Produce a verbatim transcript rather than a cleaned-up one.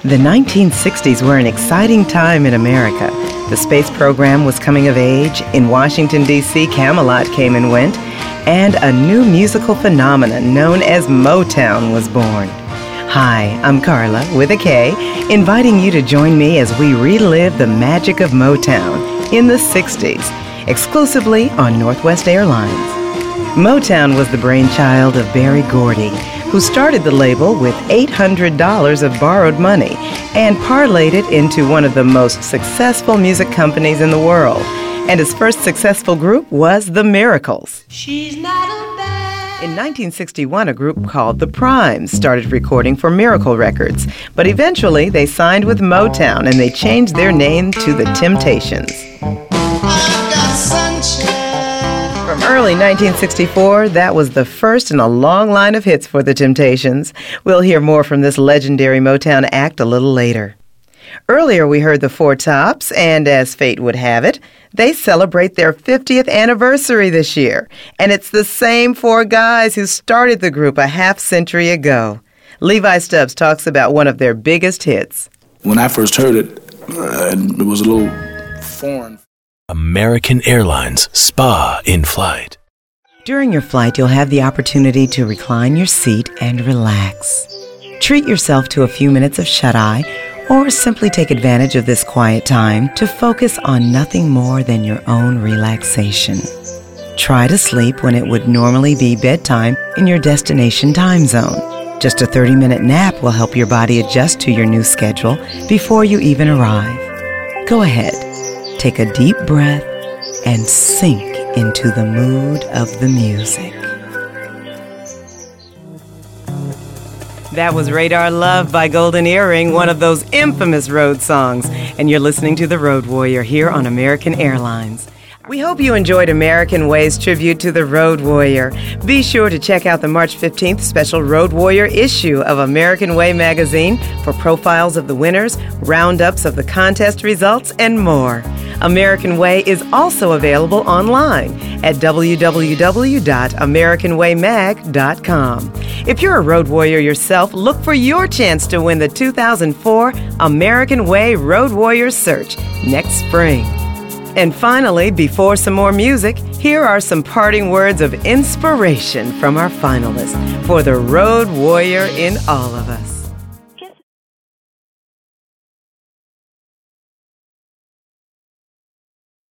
The nineteen sixties were an exciting time in America. The space program was coming of age. In Washington, D C, Camelot came and went, and a new musical phenomenon known as Motown was born. Hi, I'm Carla, with a K, inviting you to join me as we relive the magic of Motown in the sixties, exclusively on Northwest Airlines. Motown was the brainchild of Berry Gordy, who started the label with eight hundred dollars of borrowed money and parlayed it into one of the most successful music companies in the world. And his first successful group was The Miracles. She's not a bad. In nineteen sixty-one, a group called The Primes started recording for Miracle Records, but eventually they signed with Motown and they changed their name to The Temptations. I've got sunshine. From early nineteen sixty-four, that was the first in a long line of hits for The Temptations. We'll hear more from this legendary Motown act a little later. Earlier, we heard the Four Tops, and as fate would have it, they celebrate their fiftieth anniversary this year. And it's the same four guys who started the group a half century ago. Levi Stubbs talks about one of their biggest hits. When I first heard it, uh, it was a little foreign. American Airlines Spa in Flight. During your flight, you'll have the opportunity to recline your seat and relax. Treat yourself to a few minutes of shut-eye, or simply take advantage of this quiet time to focus on nothing more than your own relaxation. Try to sleep when it would normally be bedtime in your destination time zone. Just a thirty-minute nap will help your body adjust to your new schedule before you even arrive. Go ahead, take a deep breath, and sink into the mood of the music. That was Radar Love by Golden Earring, one of those infamous road songs. And you're listening to The Road Warrior here on American Airlines. We hope you enjoyed American Way's tribute to the Road Warrior. Be sure to check out the March fifteenth special Road Warrior issue of American Way magazine for profiles of the winners, roundups of the contest results, and more. American Way is also available online at w w w dot american way mag dot com. If you're a road warrior yourself, look for your chance to win the two thousand four American Way Road Warrior Search next spring. And finally, before some more music, here are some parting words of inspiration from our finalists for the Road Warrior in all of us.